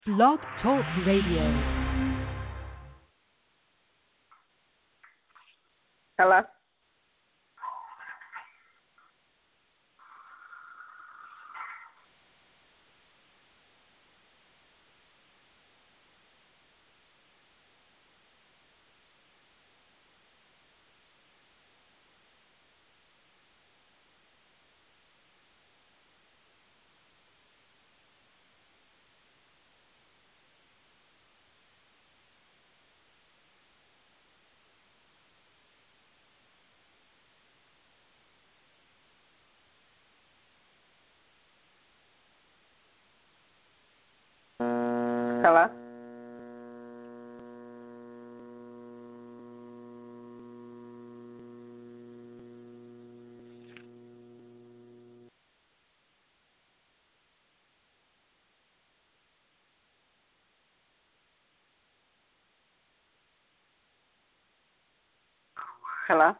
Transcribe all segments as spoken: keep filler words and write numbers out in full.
Blog Talk Radio. Hello? Hello? Hello?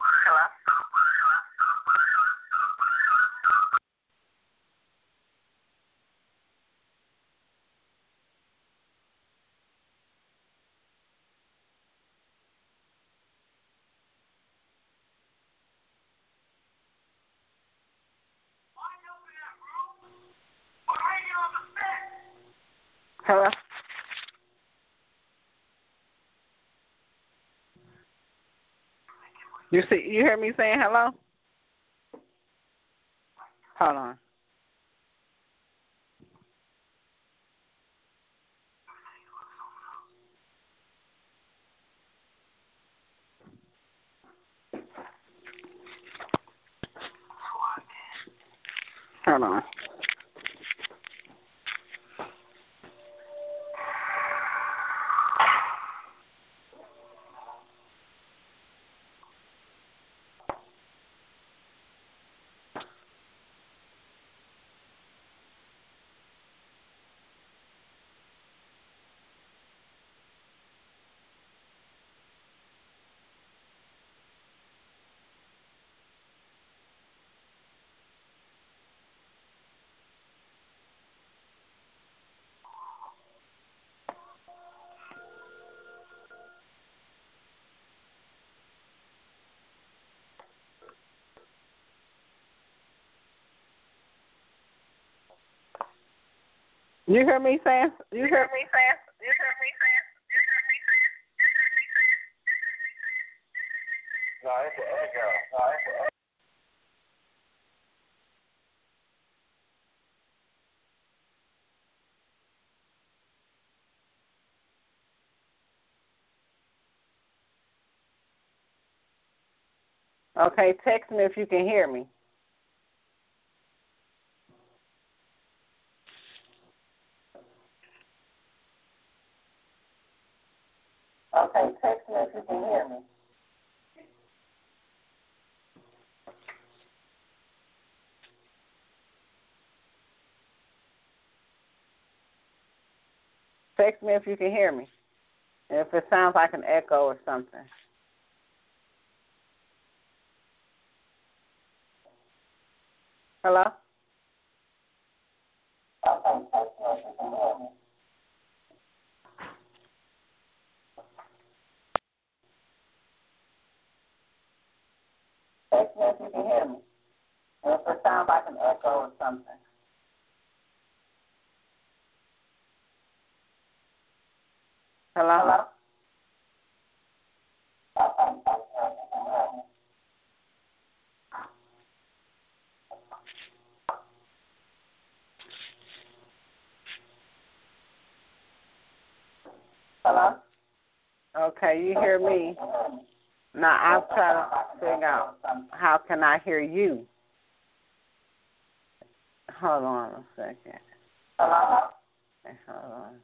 Hello? You see, you hear me saying hello? Hold on. Hold on. You hear me saying? You hear me saying? You hear me saying? You hear me saying? No, it's an echo. No, it's an echo. Okay, text me if you can hear me. Okay, text me if you can hear me. Text me if you can hear me. And if it sounds like an echo or something. Hello? Okay, text me if you can hear me. Text me if you can hear me. And if it sounds like an echo or something. Hello? Hello? Okay, text me if you can hear me. Hello? Okay, you hear me. Now I'm trying to figure out how can I hear you. Hold on a second. Hello? Okay, hold on.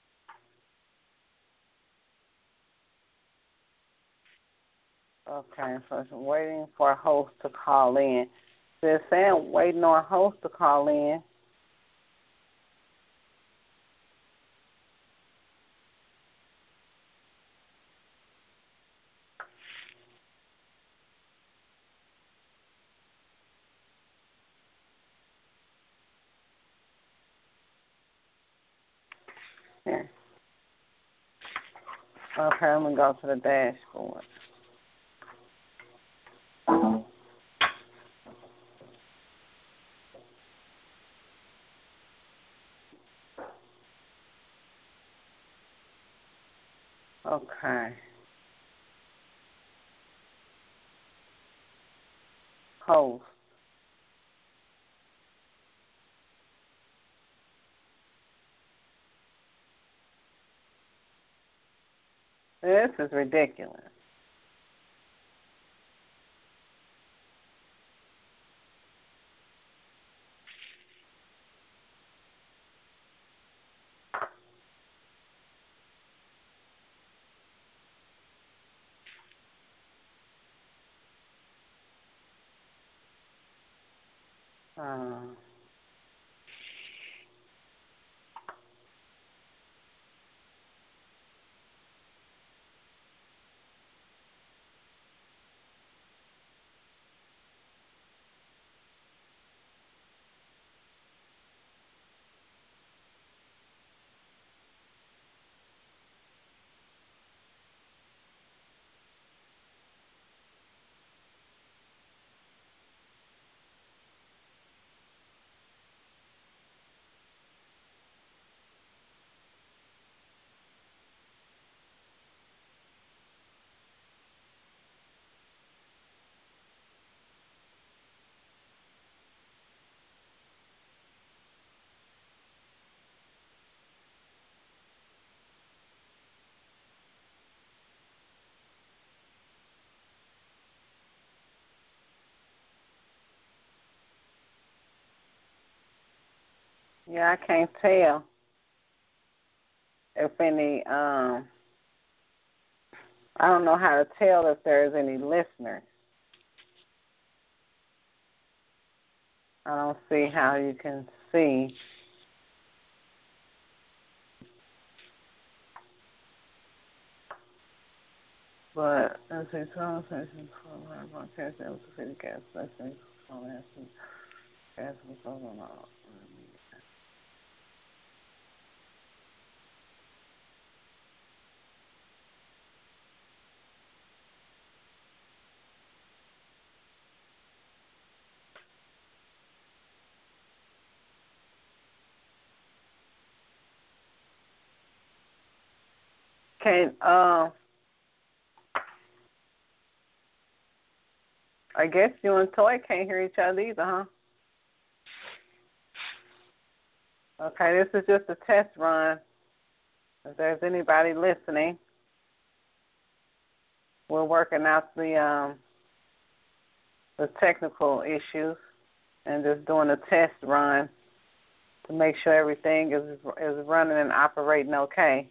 Okay, so it's waiting for a host to call in. They're saying waiting on a host to call in. Here. Okay, I'm going to go to the dashboard. Okay. Host. This is ridiculous. Uh, yeah, I can't tell if any, um, I don't know how to tell if there's any listeners. I don't see how you can see. But let's see, twelve sessions for our broadcast, that was the city gas, let's see, so that's the gas was over and all. Can, uh, I guess you and Toy can't hear each other either, huh? Okay, this is just a test run. If there's anybody listening, we're working out the um, the technical issues and just doing a test run to make sure everything is is running and operating okay.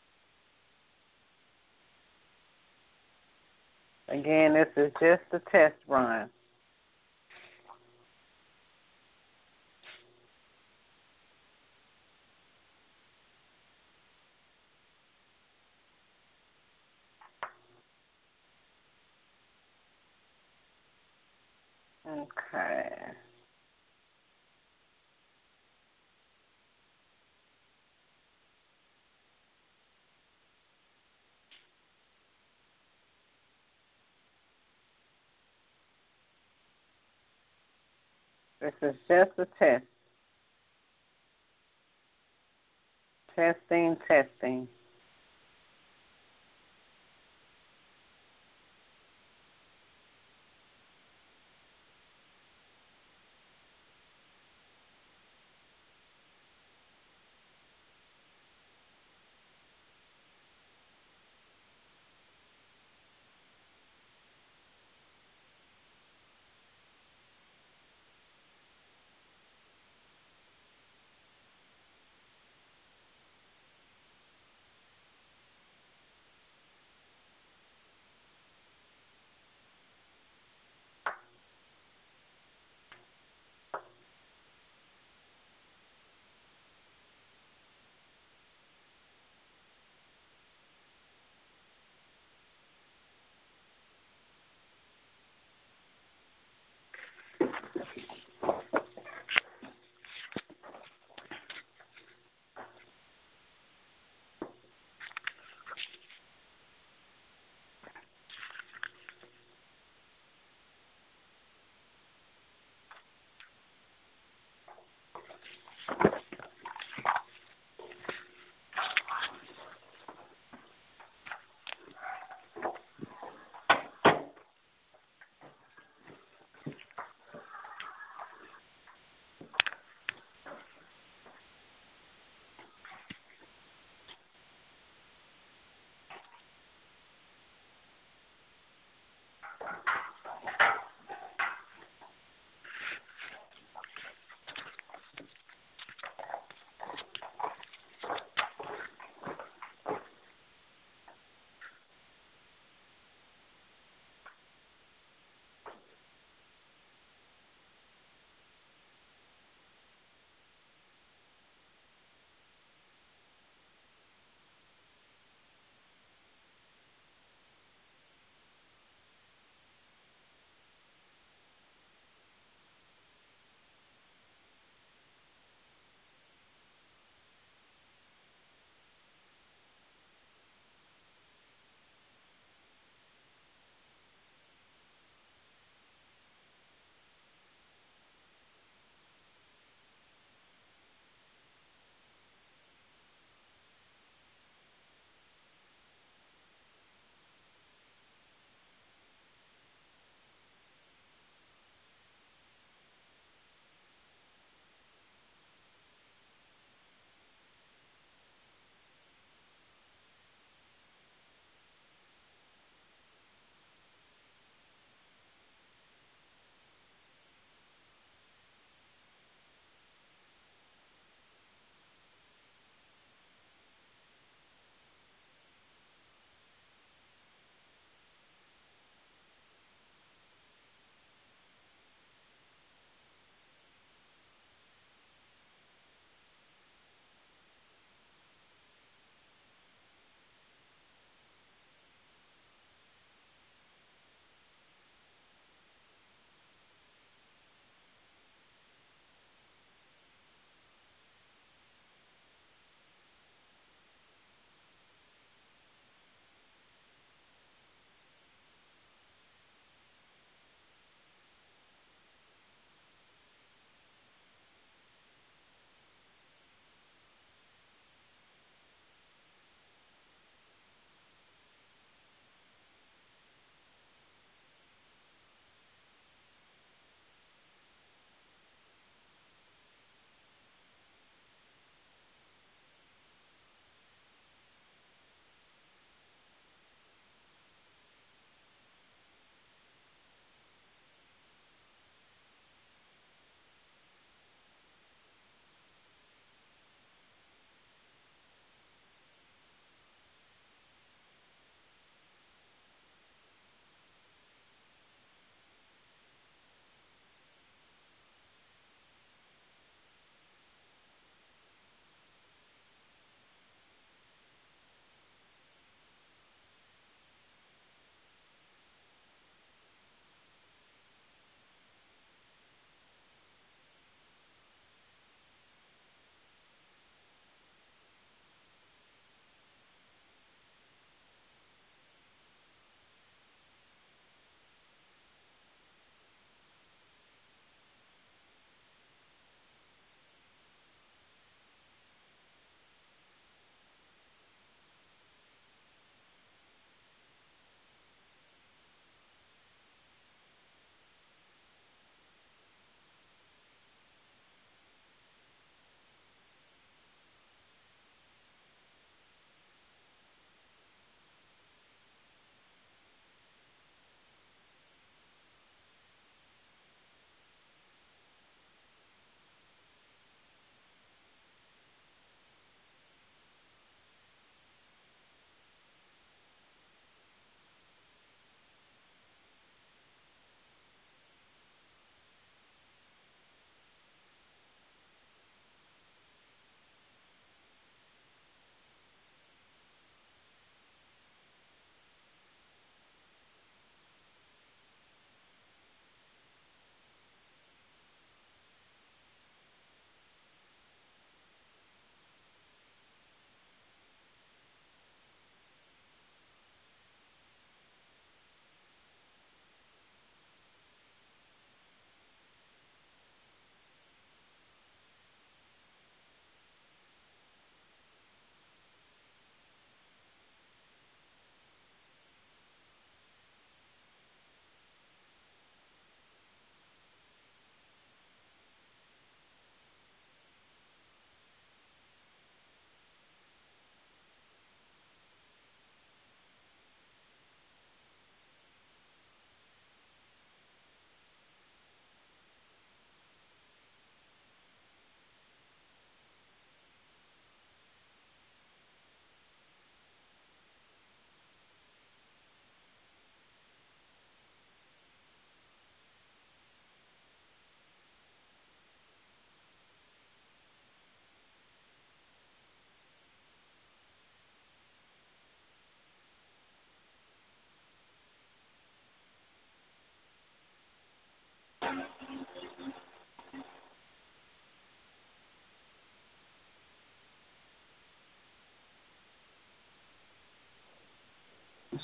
Again, this is just a test run. Okay. This is just a test. Testing, testing.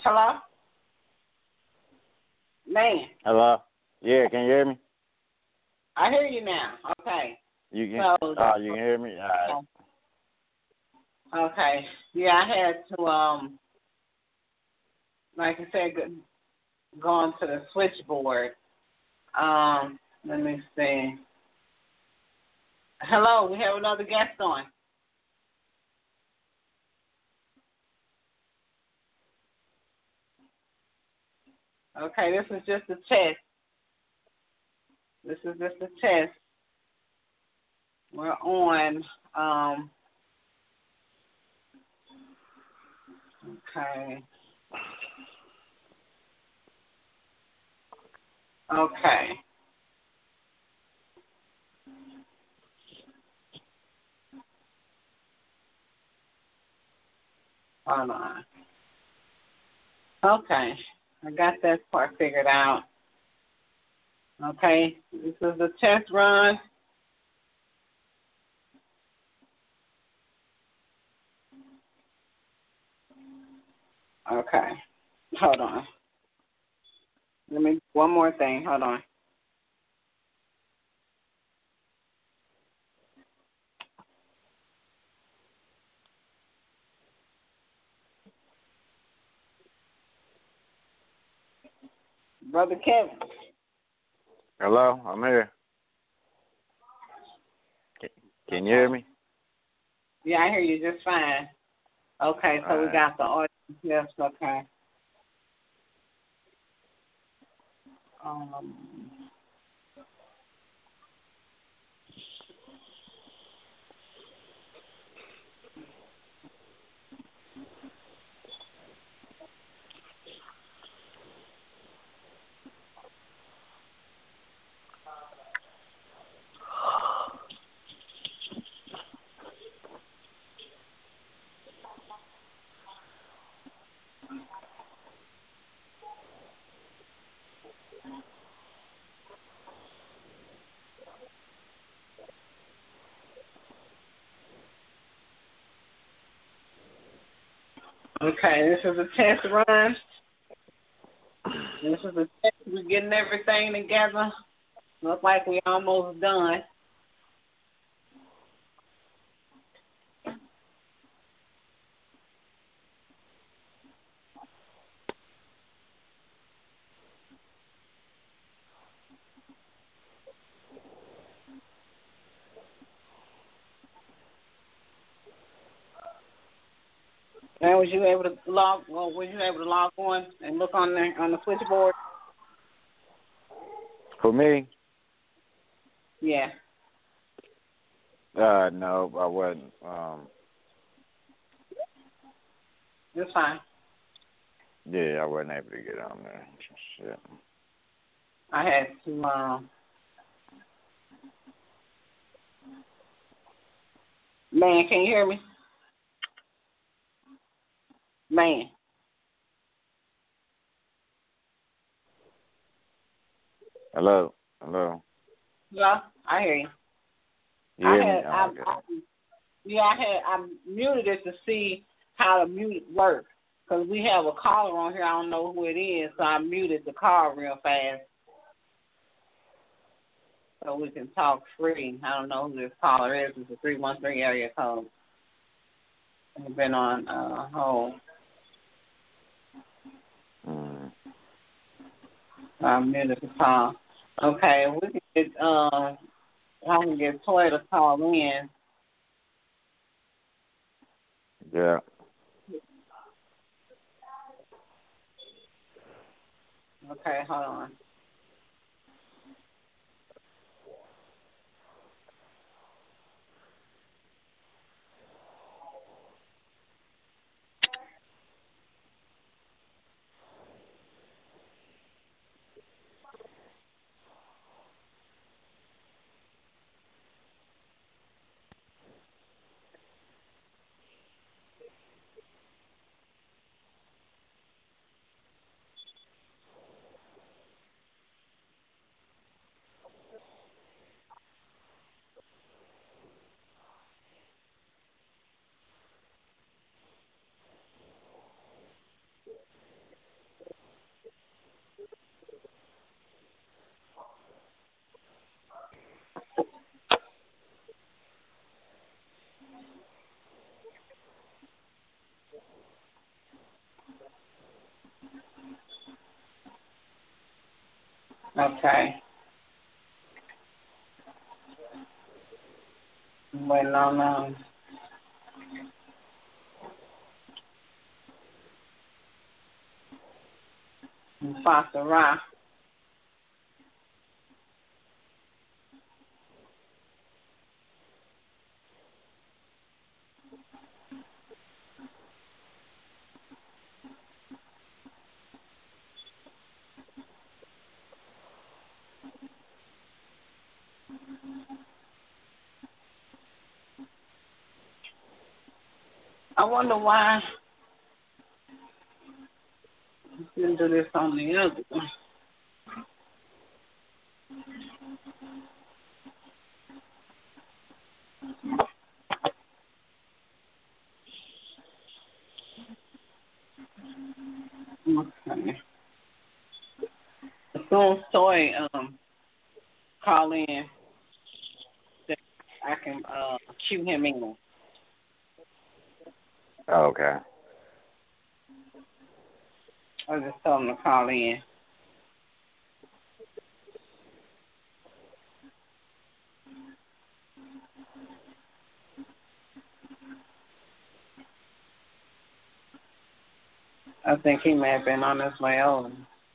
Hello? Man. Hello? Yeah, can you hear me? I hear you now. Okay. You can. So, Oh, you can hear me. All right. Okay. Yeah, I had to um, like I said, go, go on to the switchboard. Um, let me see. Hello, we have another guest on. Okay, this is just a test. This is just a test. We're on. Um, okay. Okay. Hold on. Okay. I got that part figured out. Okay. This is the test run. Okay. Hold on. Let me, one more thing. Hold on. Brother Kevin. Hello, I'm here. Can, can you hear me? Yeah, I hear you just fine. Okay, so All we right. got the audience. Yes, okay. Um, okay, this is a test run. This is a test. We're getting everything together. Looks like we almost done. And was you able to log? Well, was you able to log on and look on the on the switchboard? For me? Yeah. Uh, no, I wasn't. Um, It's fine. yeah, I wasn't able to get on there. Shit. I had to. Um, man, can you hear me? Man. Hello, hello. Yeah, I hear you. You I hear me? had. Oh, I, okay. I, yeah, I had. I muted it to see how the mute works because we have a caller on here. I don't know who it is, so I muted the call real fast so we can talk free. I don't know who this caller is. It's a three one three area code. We've been on uh, hold. Mm. I muted the call. Okay, we can get. Uh, I can get Toy to call in. Yeah. Okay, hold on. Okay. I'm waiting on um. Foster Rock. I wonder why you didn't do this on the other one. Okay. As soon as Toy um call in, I can uh cue him in. Okay. I just told him to call in. I think he may have been on his way over.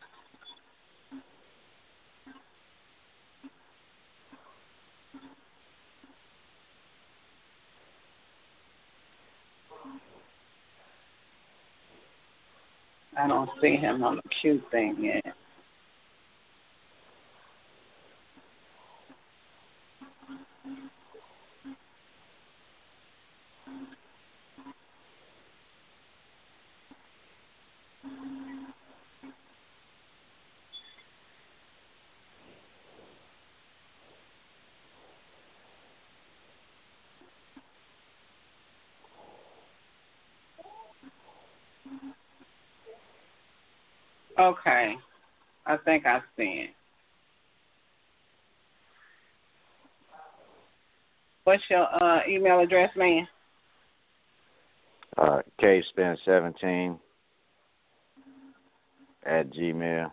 I don't see him on the queue thing yet. Okay. I think I see it. What's your uh, email address, man? Uh, K Spin seventeen at Gmail.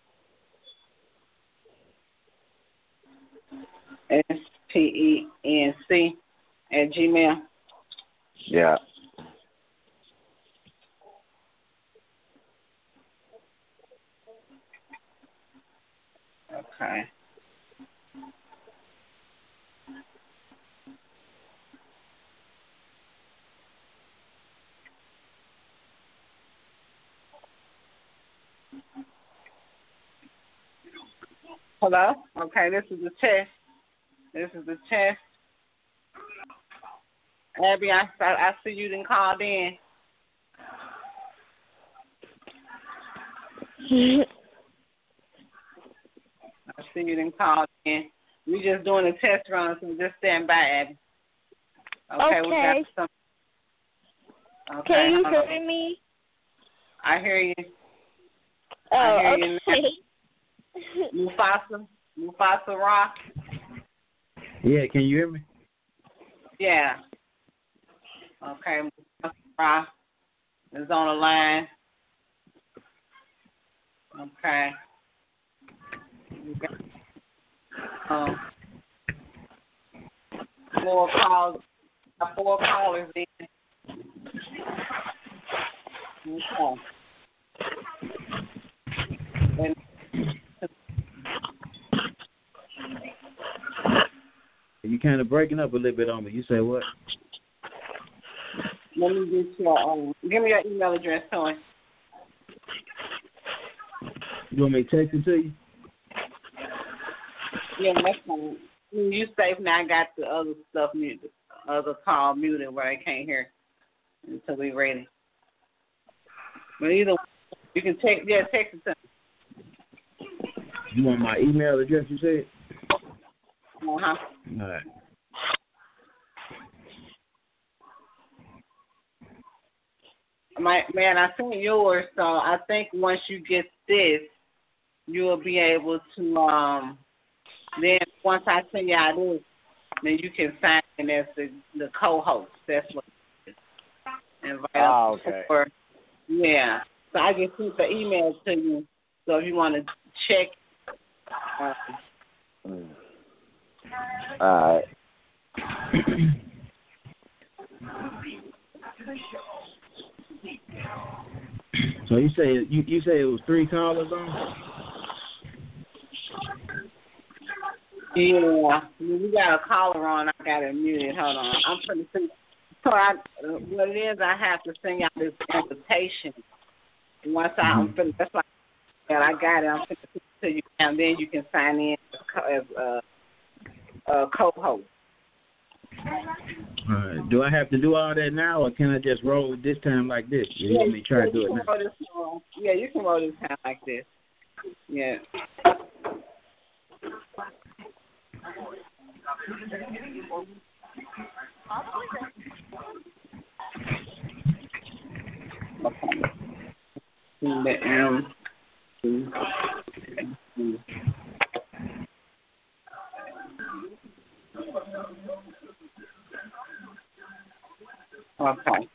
S P E N C at Gmail. Yeah. Okay. Hello? Okay, this is the test. This is the test. Abby, I, I see you didn't call in. I see you didn't call in. We just doing a test run, so just stand by, Abby. Okay, okay. we got some. Okay, Can you hold hear on. me? I hear you. Oh, I hear okay. you. Mufasa, Mufasa Rock. Yeah, can you hear me? Yeah. Okay, Mufasa Rock is on the line. Okay. We got um, four calls. Four callers in. Okay. And You kind of breaking up a little bit on me. You say what? let me get your um, give me your email address, Tony. You want me to text it to you? Yeah, that's fine. You safe now. I got the other stuff muted, other call muted where I can't hear until we ready. But either way, you can text. Yeah, text it to me. You want my email address, you said? Uh huh. All right. My man, I sent yours, so I think once you get this, you will be able to. Um, then once I send you out this, then you can sign in as the the co-host. That's what it is. Invite Oh, us okay. for- yeah. So I can send the email to you. So if you want to check Mm. All right. So you say you you say it was three callers on? Yeah, we got a caller on. I got it muted. Hold on. I'm pretty sure. So I, what it is, I have to send y'all this invitation. Once I, I'm finished, that's why I got it. I'm finished to you, and then you can sign in as a, a co-host. All right. Do I have to do all that now, or can I just roll it this time like this? You Yeah, want me to try to do it now? This, uh, yeah, you can roll this time like this. Yeah. Um, okay.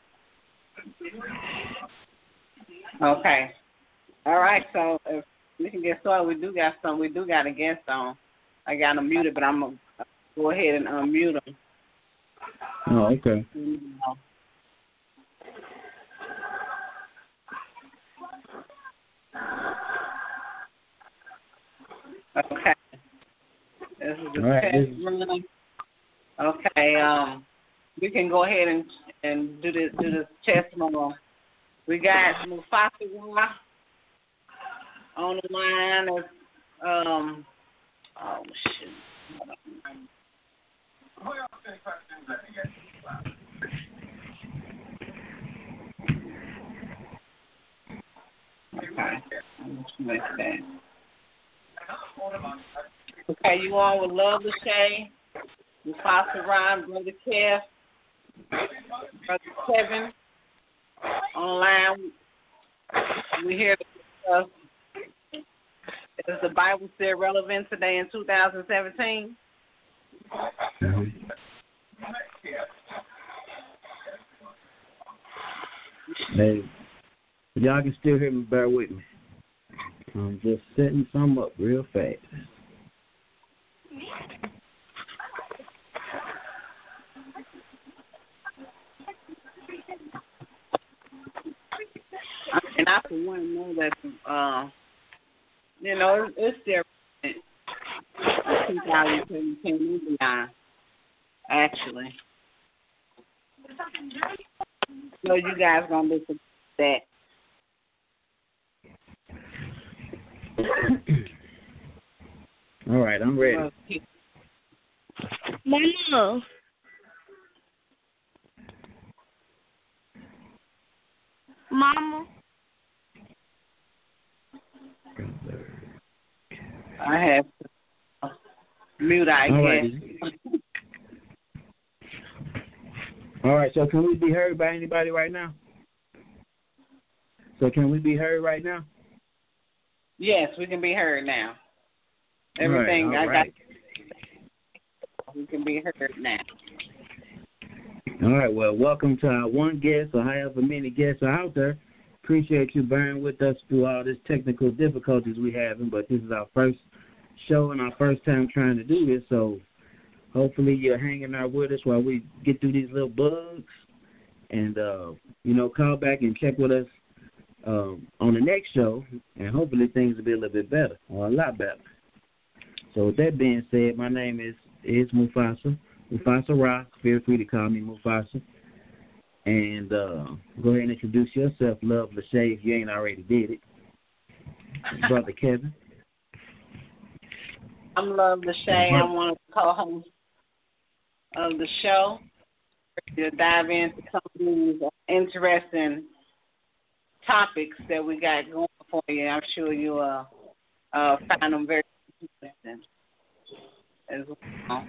Okay. All right. So if we can get started, we do got some. We do got a guest on. I got him muted, but I'm gonna go ahead and unmute him. Oh, okay. Okay. This is the All right, test this is- running. Okay. Um, we can go ahead and and do this do this test run. We got Mufasa on the line. As, um. Oh shit. Okay. Okay, you on with Love Lachey, Mufasa Rhyme, Brother Kev, Brother Kevin, online. We here to discuss, is the Bible still relevant today in two thousand seventeen? Mm-hmm. Hey, if y'all can still hear me, bear with me. I'm just setting some up real fast. And I, for one, know that, uh, you know, it's, it's still in two thousand seventeen and beyond, actually. So you guys going to listen to that. All right, I'm ready. Mama. Mama. I have to mute, I All guess. right. All right, so can we be heard by anybody right now? So can we be heard right now? Yes, we can be heard now. Everything all right, all I right. got, we can be heard now. All right, well, welcome to our one guest or however many guests are out there. Appreciate you bearing with us through all this technical difficulties we having, but this is our first show and our first time trying to do this, so hopefully you're hanging out with us while we get through these little bugs. And, uh, you know, call back and check with us um, on the next show, and hopefully things will be a little bit better or a lot better. So with that being said, my name is, is Mufasa, Mufasa Rock. Feel free to call me Mufasa. And uh, go ahead and introduce yourself, Love Lachey, if you ain't already did it. Brother Kevin. I'm Love Lachey. I'm one of the co-hosts of the show. To dive into some of these interesting topics that we got going for you. I'm sure you'll uh, uh, find them very interesting as well.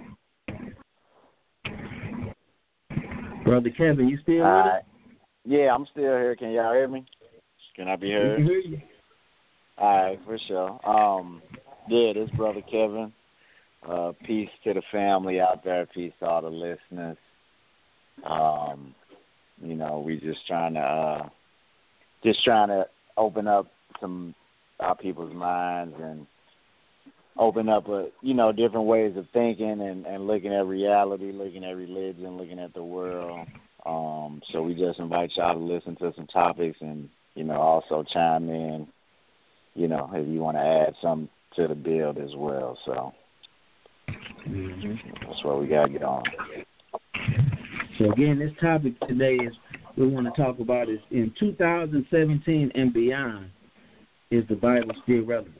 Brother Kevin, you still All with right. us? Yeah, I'm still here. Can y'all hear me? Can I be We heard? can hear you. All right, for sure. Um, yeah, this brother Kevin. Uh, peace to the family out there. Peace to all the listeners. Um, you know, we just trying to uh, just trying to open up some our people's minds and open up a you know different ways of thinking and, and looking at reality, looking at religion, looking at the world. Um, so we just invite y'all to listen to some topics and you know also chime in. You know if you want to add something to the build as well. So mm-hmm. that's what we got to get on. So again, this topic today is we want to talk about is in two thousand seventeen and beyond. Is the Bible still relevant?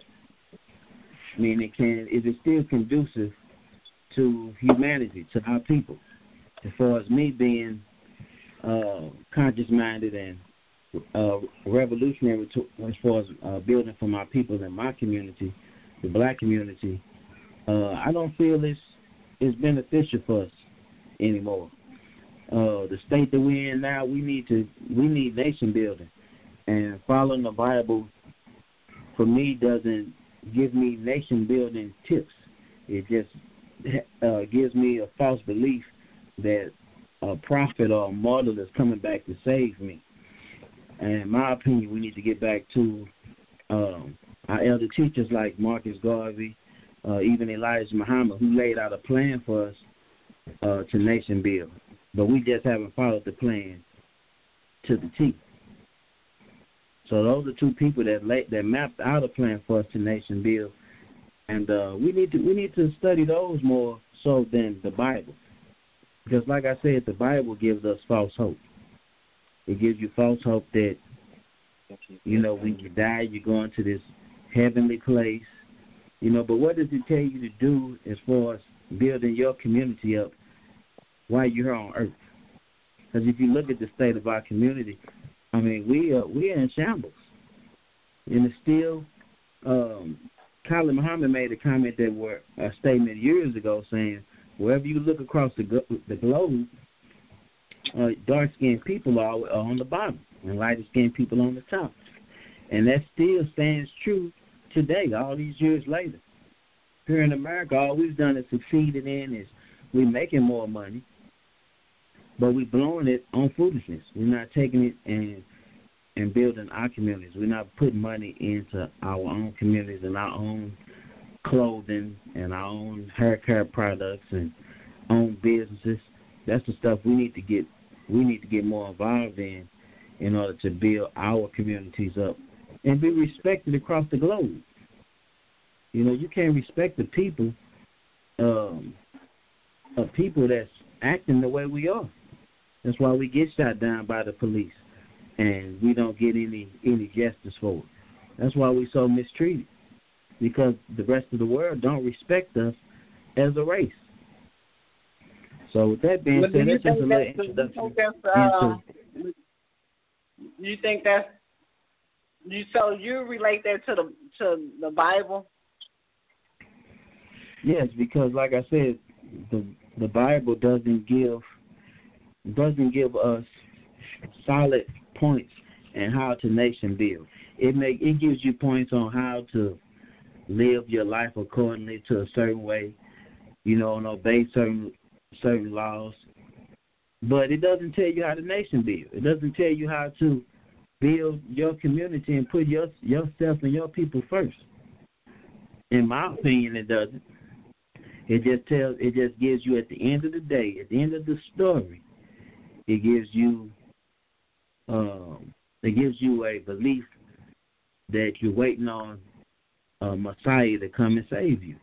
I mean, it can. Is it still conducive to humanity, to our people? As far as me being uh, conscious-minded and uh, revolutionary, to, as far as uh, building for my people in my community, the black community, uh, I don't feel it's it's beneficial for us anymore. Uh, the state that we're in now, we need to we need nation building, and following the Bible for me doesn't give me nation building tips. It just uh, gives me a false belief that a prophet or a martyr is coming back to save me. And in my opinion, we need to get back to um, our elder teachers like Marcus Garvey, uh, even Elijah Muhammad, who laid out a plan for us uh, to nation build. But we just haven't followed the plan to the T. So those are two people that lay, that mapped out a plan for us to nation build, and uh, we need to we need to study those more so than the Bible, because like I said, the Bible gives us false hope. It gives you false hope that you know when you die you're going to this heavenly place, you know. But what does it tell you to do as far as building your community up while you're here on earth? Because if you look at the state of our community, I mean, we are we are in shambles, and it's still. Um, Khalid Muhammad made a comment that were a statement years ago saying, wherever you look across the the globe, uh, dark skinned people are, are on the bottom, and lighter skinned people on the top, and that still stands true today. All these years later, here in America, all we've done is succeeded in is we're making more money. But we're blowing it on foolishness. We're not taking it and and building our communities. We're not putting money into our own communities and our own clothing and our own hair care products and own businesses. That's the stuff we need to get. We need to get more involved in in order to build our communities up and be respected across the globe. You know, you can't respect the people um, of people that's acting the way we are. That's why we get shot down by the police, and we don't get any any justice for it. That's why we're so mistreated, because the rest of the world don't respect us as a race. So with that being but said, that's just a little that's, introduction. Uh, you think that's you? So you relate that to the to the Bible? Yes, because like I said, the the Bible doesn't give. doesn't give us solid points in how to nation build. It make it gives you points on how to live your life accordingly to a certain way, you know, and obey certain certain laws. But it doesn't tell you how to nation build. It doesn't tell you how to build your community and put your yourself and your people first. In my opinion, it doesn't. It just tells. It just gives you at the end of the day, at the end of the story. It gives you, um, it gives you a belief that you're waiting on a Messiah to come and save you.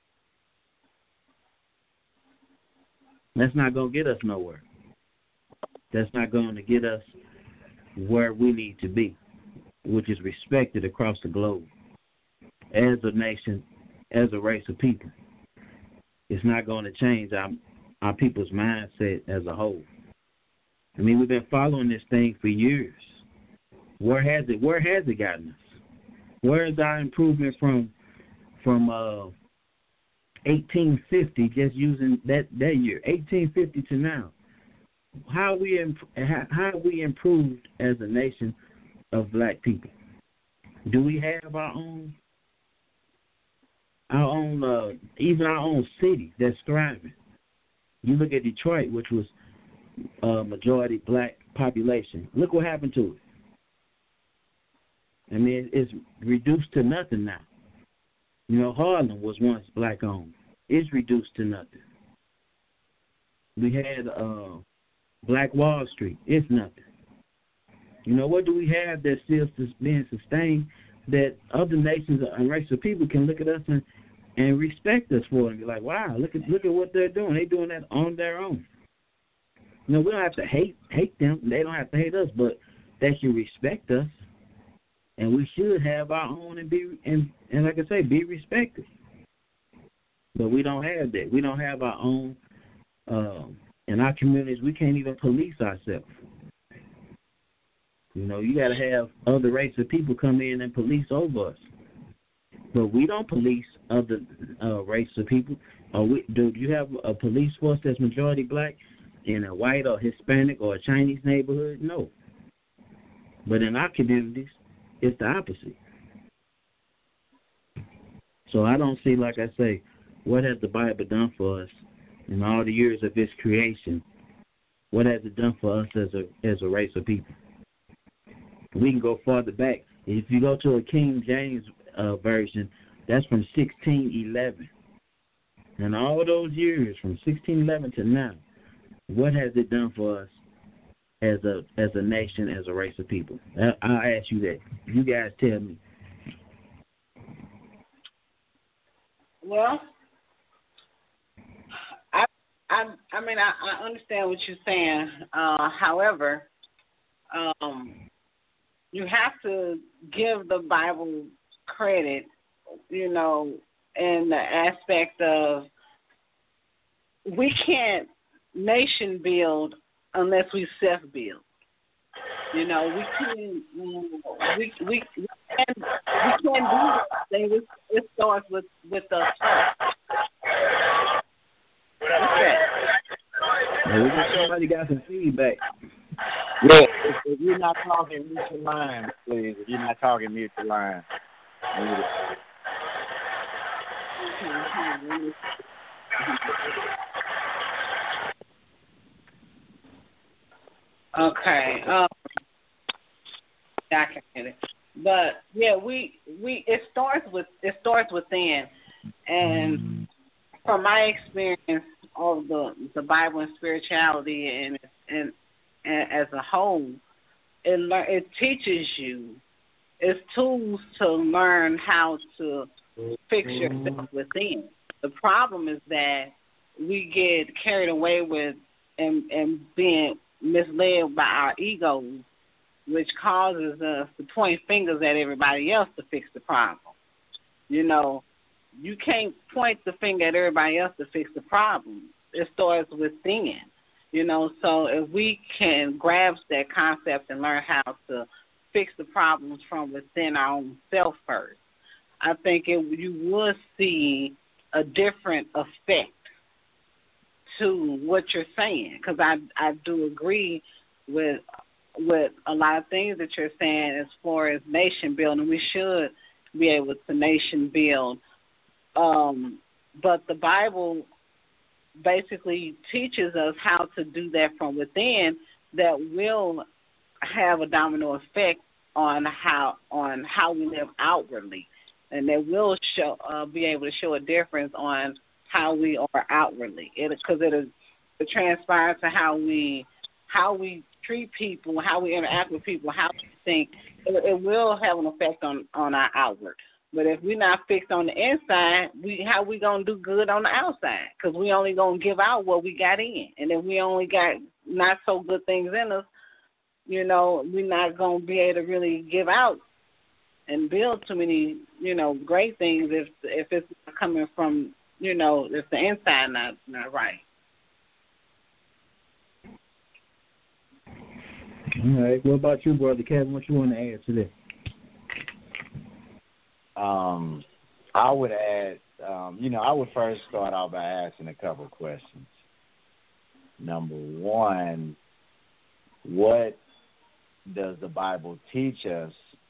That's not going to get us nowhere. That's not going to get us where we need to be, which is respected across the globe as a nation, as a race of people. It's not going to change our our people's mindset as a whole. I mean, we've been following this thing for years. Where has it? Where has it gotten us? Where is our improvement from from uh, eighteen fifty? Just using that, that year, eighteen fifty to now. How we imp- how, how have we improved as a nation of black people? Do we have our own our own uh, even our own city that's thriving? You look at Detroit, which was a majority black population. Look what happened to it. I mean, it's reduced to nothing now. You know, Harlem was once black owned. It's reduced to nothing. We had uh, Black Wall Street. It's nothing. You know, what do we have that's still being sustained that other nations and races of people can look at us and, and respect us for it and be like, wow, look at look at what they're doing. They're doing that on their own. You know, we don't have to hate hate them. They don't have to hate us, but they should respect us. And we should have our own and be and, and like I say, be respected. But we don't have that. We don't have our own. Um, in our communities, we can't even police ourselves. You know, you got to have other races of people come in and police over us. But we don't police other uh, races of people. Or we, do you have a police force that's majority black in a white or Hispanic or a Chinese neighborhood? No. But in our communities, it's the opposite. So I don't see, like I say, what has the Bible done for us in all the years of its creation? What has it done for us as a as a race of people? We can go farther back. If you go to a King James uh, version, that's from sixteen eleven. And all those years, from sixteen eleven to now, what has it done for us as a as a nation, as a race of people? I, I'll ask you that. You guys tell me. Well, I I I mean I, I understand what you're saying. Uh, however, um, you have to give the Bible credit, you know, in the aspect of we can't nation build unless we self build. You know, we can we we we can we can do this. It, it starts with with us first. Well, we got somebody got some feedback. Yeah, if, if you're not talking, mute your line, please. If you're not talking, mute your line. Mute it. Okay. Um, I can get it. But yeah, we we it starts with it starts within, and from my experience of the the Bible and spirituality and and, and as a whole, it lear- it teaches you. It's tools to learn how to fix yourself within. The problem is that we get carried away with and and being misled by our egos, which causes us to point fingers at everybody else to fix the problem. You know, you can't point the finger at everybody else to fix the problem. It starts within. You know, so if we can grasp that concept and learn how to fix the problems from within our own self first, I think it, you would see a different effect to what you're saying, because I I do agree with with a lot of things that you're saying as far as nation building. We should be able to nation build, um, but the Bible basically teaches us how to do that from within. That will have a domino effect on how on how we live outwardly, and that will show uh, be able to show a difference on how we are outwardly. It because it is it transpires to how we how we treat people, how we interact with people, how we think. It, it will have an effect on, on our outward. But if we're not fixed on the inside, we how we gonna do good on the outside? Because we only gonna give out what we got in, and if we only got not so good things in us, you know, we're not gonna be able to really give out and build too many, you know, great things if if it's coming from, you know, if the inside not not right. All right. What about you, Brother Kevin? What you want to add to this? Um, I would add, um, you know, I would first start out by asking a couple of questions. Number one, what does the Bible teach us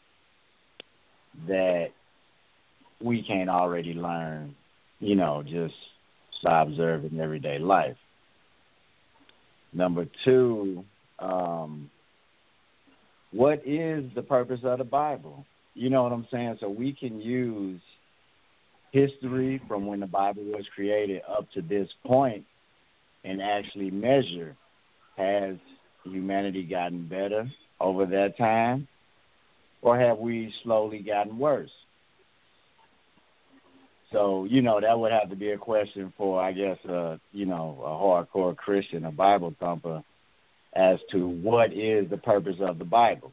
that we can't already learn, you know, just by observing everyday life? Number two, um, what is the purpose of the Bible? You know what I'm saying? So we can use history from when the Bible was created up to this point and actually measure, has humanity gotten better over that time, or have we slowly gotten worse? So, you know, that would have to be a question for, I guess, uh, you know, a hardcore Christian, a Bible thumper, as to what is the purpose of the Bible.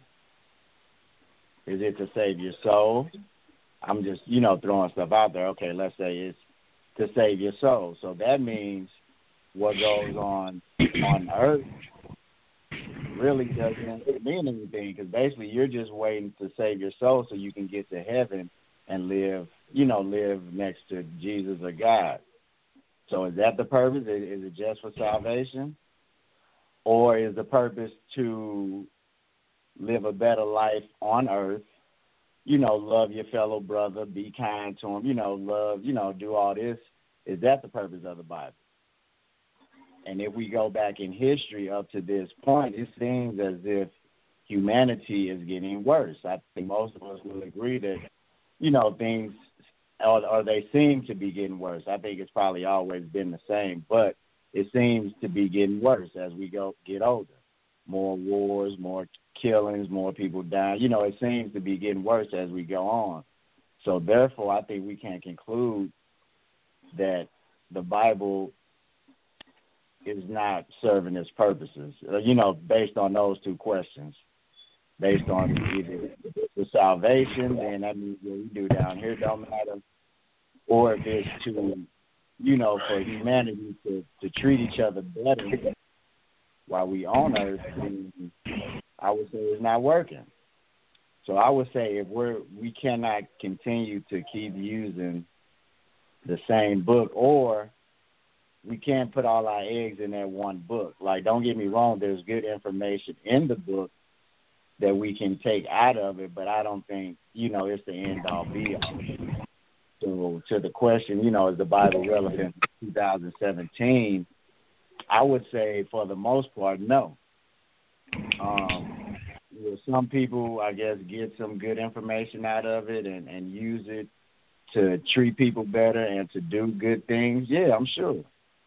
Is it to save your soul? I'm just, you know, throwing stuff out there. Okay, let's say it's to save your soul. So that means what goes on on earth really doesn't mean anything, because basically you're just waiting to save your soul so you can get to heaven and live, you know, live next to Jesus or God. So is that the purpose? Is it just for salvation? Or is the purpose to live a better life on earth, you know, love your fellow brother, be kind to him, you know, love, you know, do all this? Is that the purpose of the Bible? And if we go back in history up to this point, it seems as if humanity is getting worse. I think most of us will agree that, you know, things, or, or they seem to be getting worse. I think it's probably always been the same, but it seems to be getting worse as we go get older. More wars, more killings, more people dying. You know, it seems to be getting worse as we go on. So therefore, I think we can conclude that the Bible is not serving its purposes, you know, based on those two questions. Based on either the salvation, then that means what we do down here don't matter, or if it's to, you know, for humanity to, to treat each other better while we on earth, then I would say it's not working. So I would say if we're we cannot continue to keep using the same book, or we can't put all our eggs in that one book. Like, don't get me wrong, there's good information in the book that we can take out of it, but I don't think, you know, it's the end all be all. So to the question, you know, is the Bible relevant in two thousand seventeen? I would say for the most part, no. Um, will some people, I guess, get some good information out of it and, and use it to treat people better and to do good things? Yeah, I'm sure.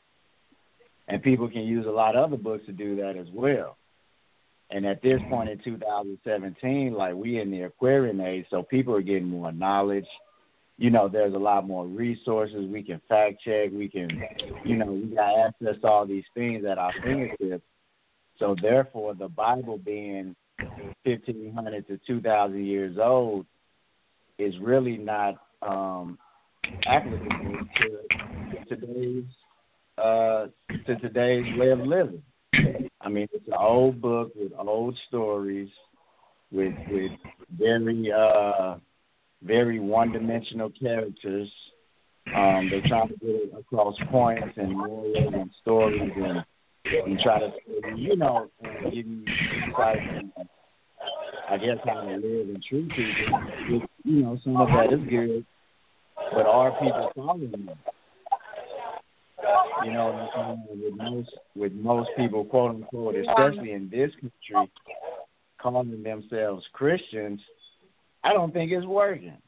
And people can use a lot of other books to do that as well. And at this point in two thousand seventeen, like, we in the Aquarian age, so people are getting more knowledge. You know, there's a lot more resources. We can fact check. We can, you know, we got access to all these things at our fingertips. So therefore, the Bible being fifteen hundred to two thousand years old is really not um, applicable to today's uh, to today's way of living. I mean, it's an old book with old stories, with with very uh, very one-dimensional characters. Um, they try to get across points and morals and stories, and, and try to, you know, give you insight and, I guess, how to live and treat people. It, you know, some of that is good, but are people following them? You know, with most with most people, quote unquote, especially in this country, calling themselves Christians, I don't think it's working.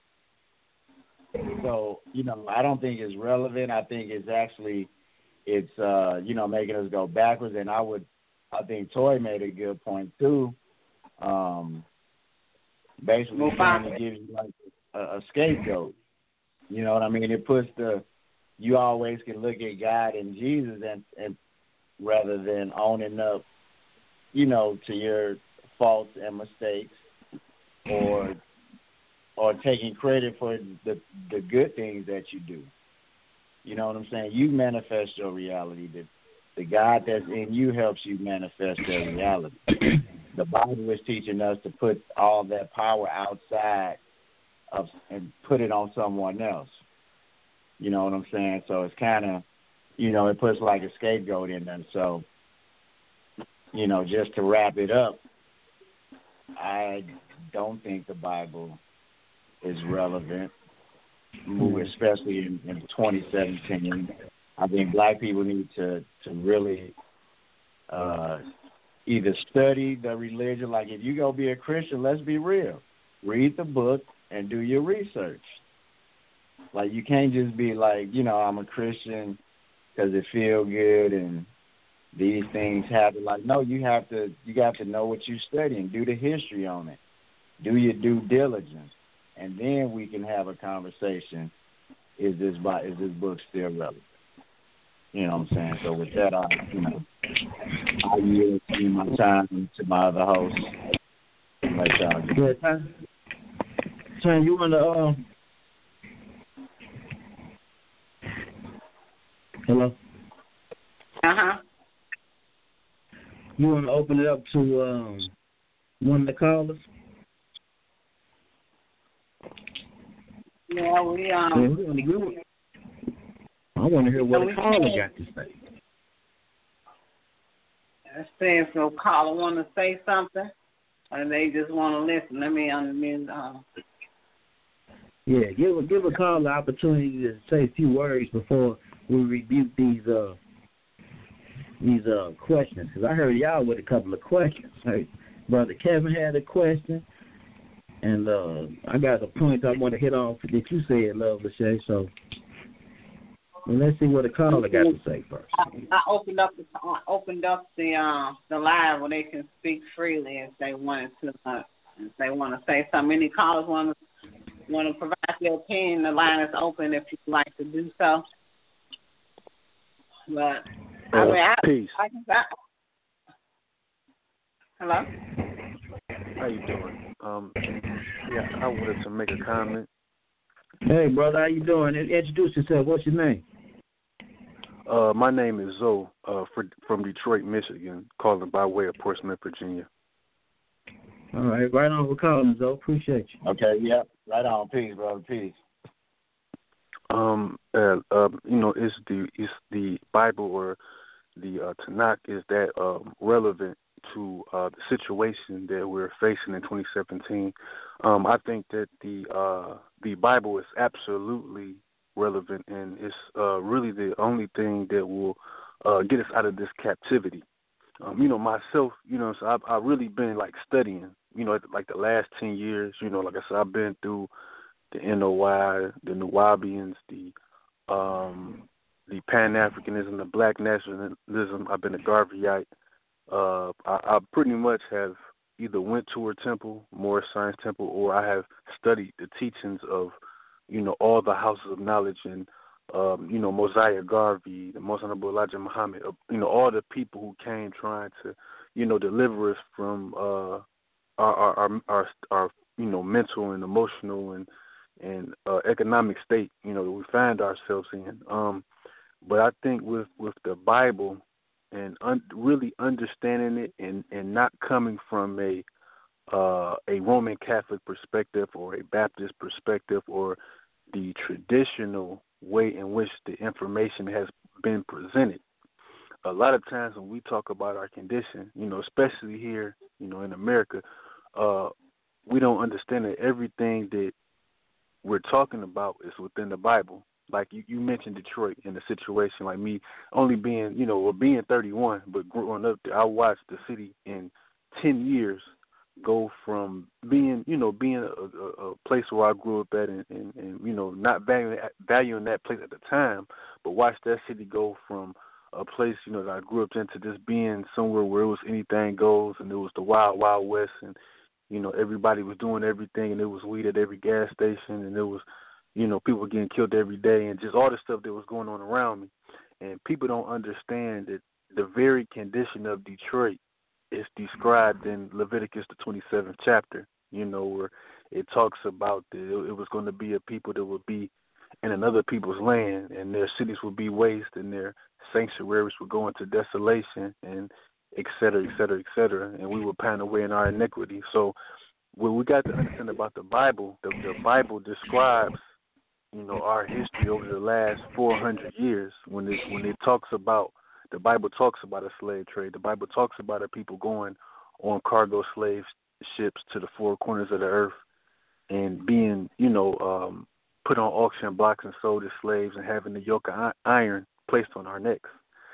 So, you know, I don't think it's relevant. I think it's actually, it's, uh, you know, making us go backwards. And I would, I think Toy made a good point too. Um, basically trying to give you like a, a scapegoat. You know what I mean? It puts the, you always can look at God and Jesus and, and rather than owning up, you know, to your faults and mistakes, or or taking credit for the the good things that you do. You know what I'm saying? You manifest your reality. The, the God that's in you helps you manifest your reality. The Bible is teaching us to put all that power outside of and put it on someone else. You know what I'm saying? So it's kind of, you know, it puts like a scapegoat in them. So, you know, just to wrap it up, I don't think the Bible is relevant, especially in, in twenty seventeen. I think black people need to, to really uh, either study the religion. Like, if you go be a Christian, let's be real. Read the book and do your research. Like, you can't just be like, you know, I'm a Christian because it feel good and these things happen. Like, no, you have to you got to know what you're studying. Do the history on it. Do your due diligence, and then we can have a conversation. Is this by, is this book still relevant? You know what I'm saying? So with that, I you know I yield my time to my other hosts. Let y'all get Good time. Son, you want to? Um... Hello. Uh huh. You want to open it up to um, one of the callers? Yeah, we um. Yeah, we wanna, we wanna, I want to hear what the caller got to say. Let's see if the caller want to say something, or they just want to listen. Let me unmute. Uh, Yeah, give a give a caller the opportunity to say a few words before we rebuke these uh these uh questions. Because I heard y'all with a couple of questions. Hey, Brother Kevin had a question, and uh I got a point I want to hit off that you said, Love Lachey. So well, let's see what the caller got to say first. I, I opened up the I opened up the uh, the live where they can speak freely if they wanted to. Uh, if they want to say something, any callers want to want to provide their opinion. The line is open if you'd like to do so. But I mean, I, peace. I, I, hello. How you doing? Um, yeah, I wanted to make a comment. Hey, brother, how you doing? Introduce yourself. What's your name? Uh, my name is Zoe, uh, for, from Detroit, Michigan, calling by way of Portsmouth, Virginia. All right, right on for calling, Zoe. Appreciate you. Okay, yep, right on. Peace, brother. Peace. Um, uh, uh, you know, is the is the Bible or the uh, Tanakh, is that um, relevant to uh, the situation that we're facing in twenty seventeen? Um, I think that the uh, the Bible is absolutely relevant, and it's uh, really the only thing that will uh, get us out of this captivity. Um, you know, myself, you know, so I've, I've really been like studying, you know, like the last ten years, you know, like I said, I've been through the N O Y, the Nuwabians, the um, the Pan-Africanism, the Black nationalism. I've been a Garveyite. Uh, I, I pretty much have either went to a temple, Moorish Science Temple, or I have studied the teachings of, you know, all the houses of knowledge and, um, you know, Mosiah Garvey, the Most Honorable Elijah Muhammad, uh, you know, all the people who came trying to, you know, deliver us from uh, our, our, our, our, our, you know, mental and emotional and and uh, economic state, you know, that we find ourselves in. Um, but I think with, with the Bible and un- really understanding it and, and not coming from a uh, a Roman Catholic perspective or a Baptist perspective or the traditional way in which the information has been presented. A lot of times when we talk about our condition, you know, especially here, you know, in America, uh, we don't understand that everything that we're talking about is within the Bible. Like you, you mentioned Detroit in a situation like me only being, you know, or being thirty-one, but growing up there, I watched the city in ten years go from being, you know, being a, a, a place where I grew up at and, and, and you know, not valuing, valuing that place at the time, but watch that city go from a place, you know, that I grew up into just being somewhere where it was anything goes and it was the wild, wild west and, you know, everybody was doing everything, and there was weed at every gas station, and there was, you know, people getting killed every day, and just all the stuff that was going on around me. And people don't understand that the very condition of Detroit is described in Leviticus, the twenty-seventh chapter, you know, where it talks about that it was going to be a people that would be in another people's land, and their cities would be waste, and their sanctuaries would go into desolation, and et cetera, et cetera, et cetera, and we will pine away in our iniquity. So what we got to understand about the Bible, the, the Bible describes, you know, our history over the last four hundred years. When it when it talks about, the Bible talks about a slave trade. The Bible talks about a people going on cargo slave ships to the four corners of the earth and being, you know, um, put on auction blocks and sold as slaves and having the yoke of iron placed on our necks.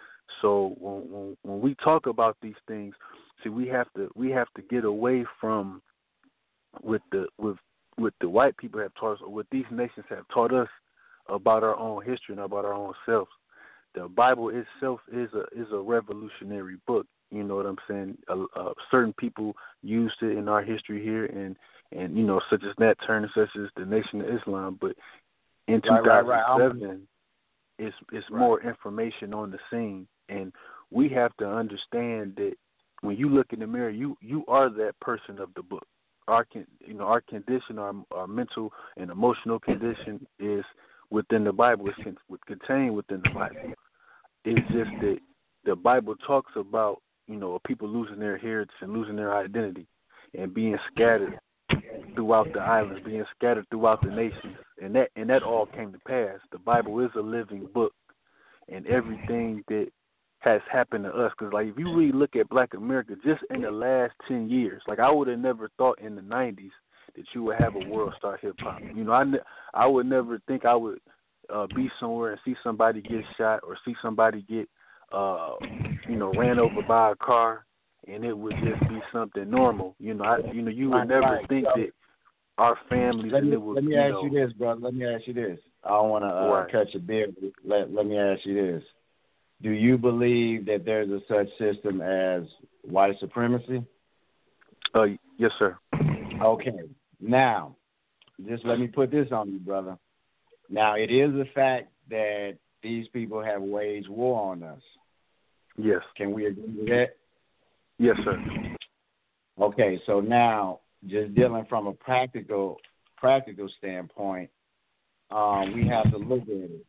So when, when when we talk about these things, see, we have to we have to get away from with the with what the white people have taught us, or what these nations have taught us about our own history and about our own selves. The Bible itself is a is a revolutionary book. You know what I'm saying? Uh, uh, certain people used it in our history here, and, and you know, such as Nat Turner, such as the Nation of Islam. But in Right, two thousand seven, right, right. it's it's Right. more information on the scene, and we have to understand that when you look in the mirror, you you are that person of the book. Our con, you know our condition, our our mental and emotional condition is within the Bible. It's con, contained within the Bible. It's just that the Bible talks about, you know, people losing their heritage and losing their identity and being scattered throughout the islands, being scattered throughout the nations, and that and that all came to pass. The Bible is a living book, and everything that has happened to us, because like if you really look at Black America, just in the last ten years, like I would have never thought in the nineties that you would have a world star hip hop. You know, I ne- I would never think I would uh, be somewhere and see somebody get shot or see somebody get uh, you know ran over by a car, and it would just be something normal. You know, I, you know, you would Right, never right. think that our families Let and me it would. let me you ask know, you this, brother. Let me ask you this. I don't want to uh, Right. cut your beard. Let Let me ask you this. Do you believe that there's a such system as white supremacy? Uh, yes, sir. Okay. Now, just let me put this on you, brother. Now, it is a fact that these people have waged war on us. Yes. Can we agree with that? Yes, sir. Okay. So now, just dealing from a practical practical standpoint, um, we have to look at it.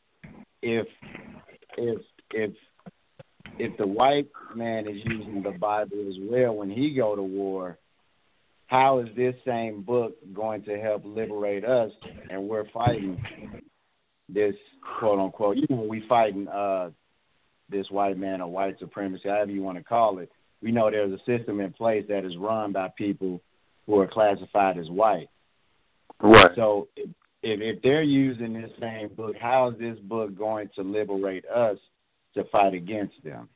If if if if the white man is using the Bible as well when he go to war, how is this same book going to help liberate us? And we're fighting this quote unquote, you know, we fighting uh, this white man or white supremacy, however you want to call it. We know there's a system in place that is run by people who are classified as white. Right. So if, if if they're using this same book, how is this book going to liberate us to fight against them?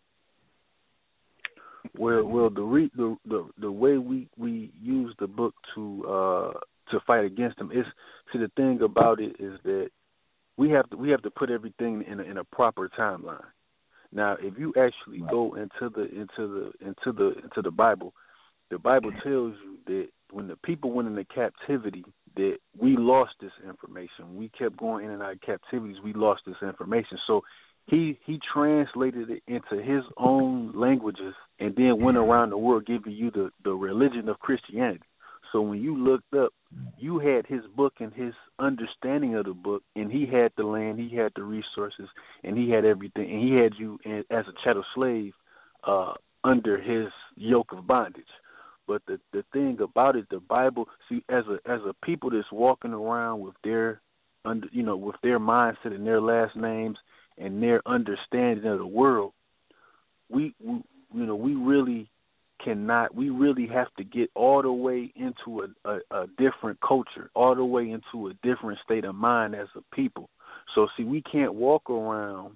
Well, well, the re, the, the the way we, we use the book to uh to fight against them is, see, the thing about it is that we have to we have to put everything in a, in a proper timeline. Now, if you actually go into the into the into the into the Bible, the Bible tells you that when the people went into captivity, that we lost this information. We kept going in and out of captivities. We lost this information. So he he translated it into his own languages and then went around the world giving you the, the religion of Christianity. So when you looked up, you had his book and his understanding of the book, and he had the land, he had the resources, and he had everything, and he had you in, as a chattel slave uh, under his yoke of bondage. But the the thing about it, the Bible, see, as a as a people that's walking around with their under, you know, with their mindset and their last names and their understanding of the world, we, we you know we really cannot. We really have to get all the way into a, a, a different culture, all the way into a different state of mind as a people. So, see, we can't walk around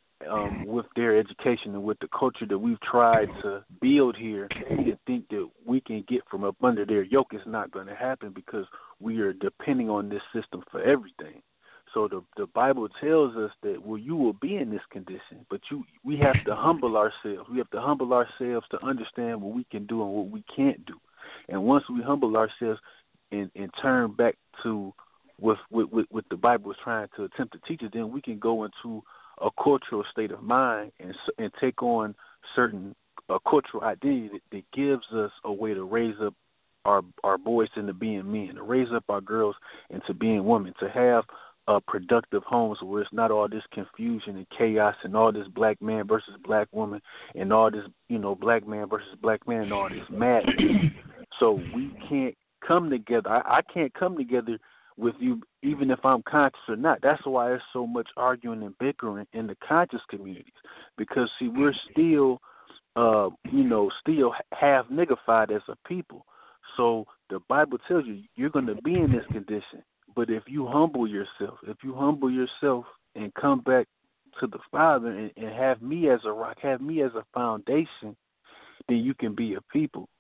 um, with their education and with the culture that we've tried to build here and think that we can get from up under their yoke. It's not going to happen because we are depending on this system for everything. So the the Bible tells us that, well, you will be in this condition, but you we have to humble ourselves. We have to humble ourselves to understand what we can do and what we can't do. And once we humble ourselves and, and turn back to what, what, what the Bible is trying to attempt to teach us, then we can go into a cultural state of mind and and take on certain uh, cultural identity that, that gives us a way to raise up our our boys into being men, to raise up our girls into being women, to have Uh, productive homes where it's not all this confusion and chaos and all this black man versus black woman and all this, you know, black man versus black man and all this madness. So we can't come together. I, I can't come together with you even if I'm conscious or not. That's why there's so much arguing and bickering in the conscious communities, because, see, we're still, uh, you know, still half niggified as a people. So the Bible tells you you're going to be in this condition. But if you humble yourself, if you humble yourself and come back to the Father and, and have me as a rock, have me as a foundation, then you can be a people.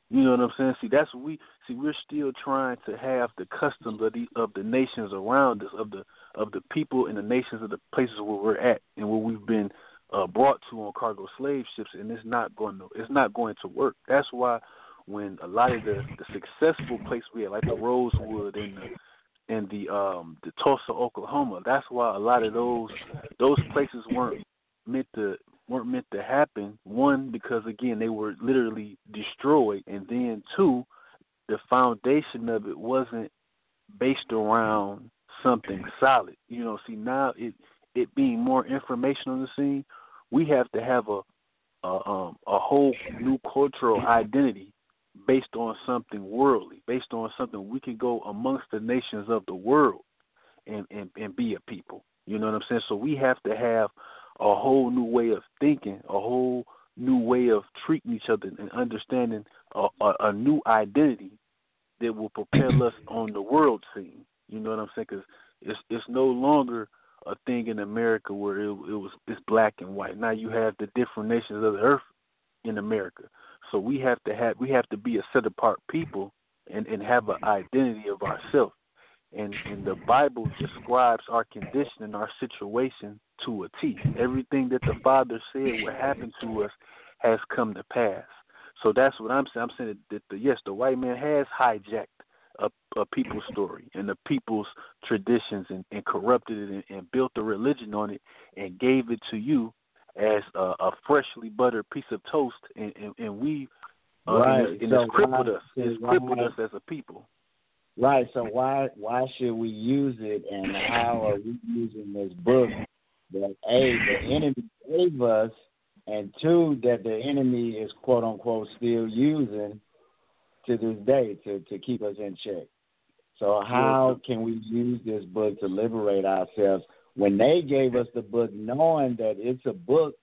You know what I'm saying? See, that's what we see. We're still trying to have the customs of the of the nations around us, of the of the people and the nations of the places where we're at and where we've been uh, brought to on cargo slave ships, and it's not going to it's not going to work. That's why when a lot of the, the successful places we had, like the Rosewood and the and the um the Tulsa, Oklahoma, that's why a lot of those those places weren't meant to. weren't meant to happen. One, because again they were literally destroyed, and then two, the foundation of it wasn't based around something solid. You know, see now it it being more information on the scene, we have to have a a, um, a whole new cultural identity based on something worldly, based on something we can go amongst the nations of the world and, and, and be a people. You know what I'm saying? So we have to have a whole new way of thinking, a whole new way of treating each other and understanding a, a, a new identity that will propel us on the world scene. You know what I'm saying? Because it's, it's no longer a thing in America where it, it was it's black and white. Now you have the different nations of the earth in America. So we have to have we have to be a set apart people and, and have an identity of ourselves. And, and the Bible describes our condition and our situation to a T. Everything that the Father said would happen to us has come to pass. So that's what I'm saying. I'm saying that, the, yes, the white man has hijacked a, a people's story and the people's traditions and, and corrupted it and, and built a religion on it and gave it to you as a, a freshly buttered piece of toast. And, and, and we, uh, right. and, it's, and so it's crippled why, us. It's crippled us as a people. Right. So why why should we use it, and how are we using this book that A, the enemy gave us, and two, that the enemy is quote unquote still using to this day to, to keep us in check? So how can we use this book to liberate ourselves when they gave us the book knowing that it's a book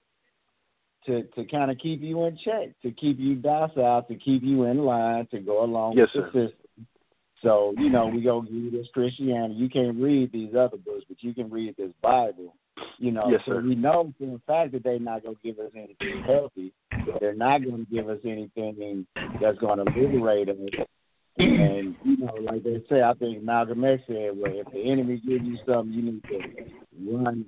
to, to kind of keep you in check, to keep you docile, to keep you in line, to go along yes, with sir. the system? So, you know, we go give you this Christianity. You can't read these other books, but you can read this Bible. You know, yes, so sir. we know for the fact that they're not going to give us anything healthy. They're not going to give us anything that's going to liberate us. And, you know, like they say, I think Malcolm X said, well, if the enemy gives you something, you need to run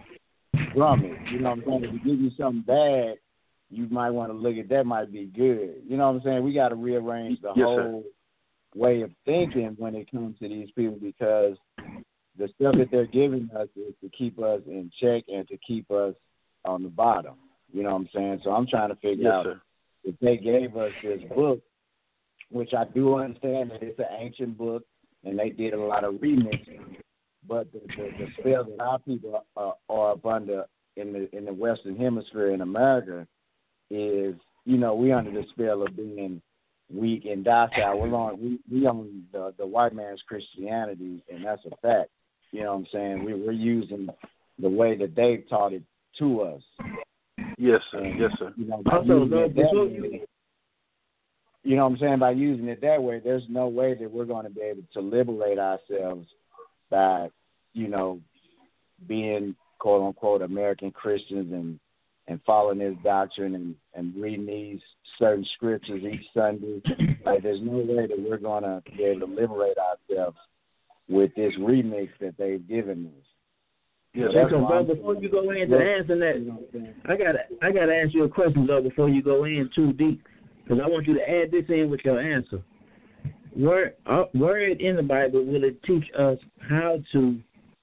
from it. You know what I'm saying? If he gives you something bad, you might want to look at that might be good. You know what I'm saying? We got to rearrange the yes, whole sir. way of thinking when it comes to these people, because the stuff that they're giving us is to keep us in check and to keep us on the bottom. You know what I'm saying? So I'm trying to figure yes, out sir. if they gave us this book, which I do understand that it's an ancient book and they did a lot of remixing, but the, the, the spell that our people are, are up under in the in the Western Hemisphere in America is, you know, we under the spell of being weak and docile. We're on we, we on the, the white man's Christianity, and that's a fact. You know what I'm saying? We, we're using the way that they've taught it to us. Yes, sir. And, yes, sir. You know, also, no, way, you know what I'm saying? By using it that way, there's no way that we're going to be able to liberate ourselves by, you know, being quote unquote American Christians and and following this doctrine and, and reading these certain scriptures each Sunday. Like, there's no way that we're going to be able to liberate ourselves with this remix that they've given us. Yeah, so so, bro, before you go into answering that, I got I got to ask you a question, though, before you go in too deep, because I want you to add this in with your answer. Where, uh, where in the Bible will it teach us how to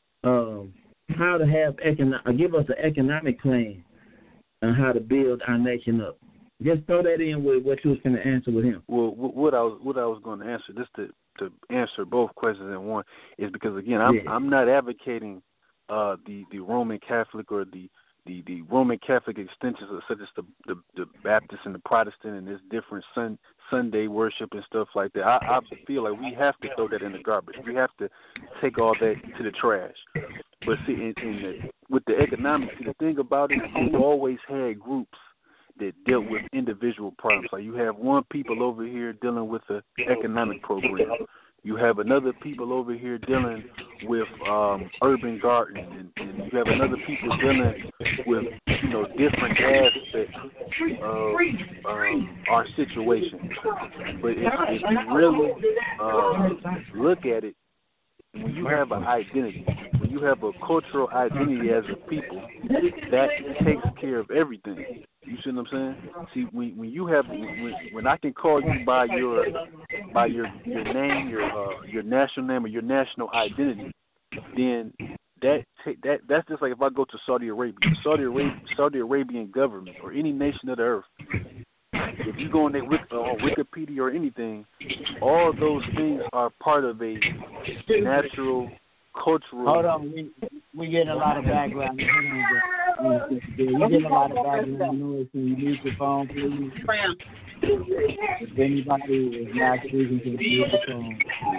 um, how to have economic, give us an economic plan on how to build our nation up? Just throw that in with what you was going to answer with him. Well, what I was what I was going to answer, just to, to answer both questions in one, is because again, I'm yeah. I'm not advocating uh, the the Roman Catholic or the, the, the Roman Catholic extensions such as the, the the Baptist and the Protestant and this different sun, Sunday worship and stuff like that. I, I feel like we have to throw that in the garbage. We have to take all that to the trash. But see, in, in the, with the economics, see, the thing about it is you always had groups that dealt with individual problems. Like you have one people over here dealing with the economic program. You have another people over here dealing with um, urban gardening, and, and you have another people dealing with, you know, different aspects of um, our situation. But if, if you really uh, look at it, when you have an identity, when you have a cultural identity as a people, that takes care of everything. You see what I'm saying? See, when when you have when, when I can call you by your by your your name, your uh, your national name or your national identity, then that that that's just like if I go to Saudi Arabia, Saudi Arabia, Saudi Arabian government or any nation of the earth. If you go on their uh, on Wikipedia or anything, all those things are part of a natural, cultural. Hold on, we we getting a lot of background. You getting a lot of background noise. Can you mute your phone, please? If anybody is not speaking, to mute the phone.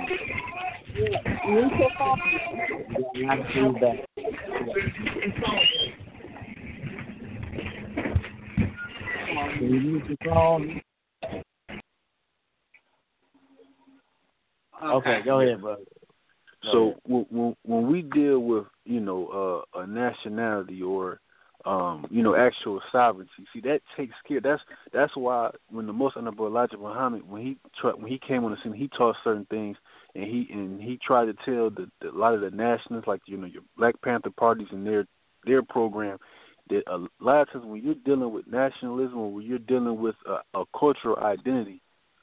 Mute your phone. You got a lot of feedback. Can you mute your phone? Okay, go ahead, brother. So when when we deal with, you know, uh, a nationality or um, you know, actual sovereignty, see, that takes care. That's that's why when the Most Honorable Elijah Muhammad, when he tried, when he came on the scene, he taught certain things, and he and he tried to tell the, the, a lot of the nationalists, like, you know, your Black Panther parties and their their program, that a lot of times when you're dealing with nationalism or when you're dealing with a, a cultural identity,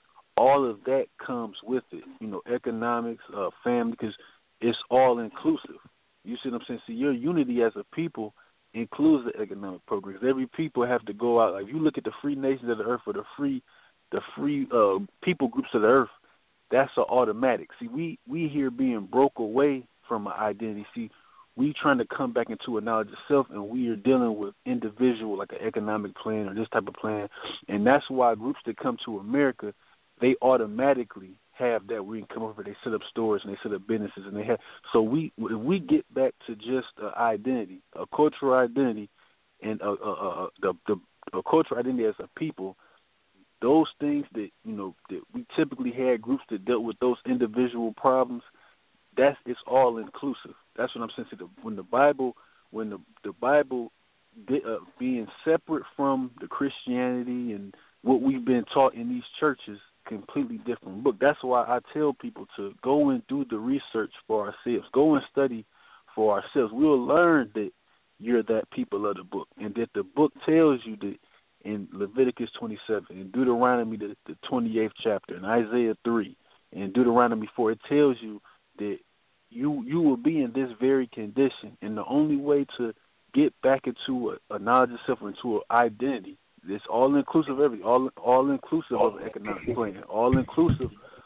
all of that comes with it, you know, economics, uh, family, because it's all inclusive. You see what I'm saying? See, your unity as a people includes the economic programs. Every people have to go out. Like, if you look at the free nations of the earth or the free, the free uh, people groups of the earth, that's an automatic. See, we we here being broke away from an identity. See, we trying to come back into a knowledge of self, and we are dealing with individual, like an economic plan or this type of plan, and that's why groups that come to America, they automatically have that. We can come over, they set up stores and they set up businesses, and they have. So we, if we get back to just an identity, a cultural identity, and a, a, a, the, the a cultural identity as a people, those things that, you know, that we typically had groups that dealt with those individual problems, that's it's all inclusive. That's what I'm saying. See, the, when the Bible, when the the Bible did, uh, being separate from the Christianity and what we've been taught in these churches, completely different book. That's why I tell people to go and do the research for ourselves. Go and study for ourselves. We'll learn that you're that people of the book, and that the book tells you that in Leviticus twenty-seven, in Deuteronomy the, the twenty-eighth chapter, in Isaiah three, in Deuteronomy four, it tells you that you you will be in this very condition, and the only way to get back into a, a knowledge of self, into an identity, it's all inclusive of everything, all all inclusive of economic plan, all inclusive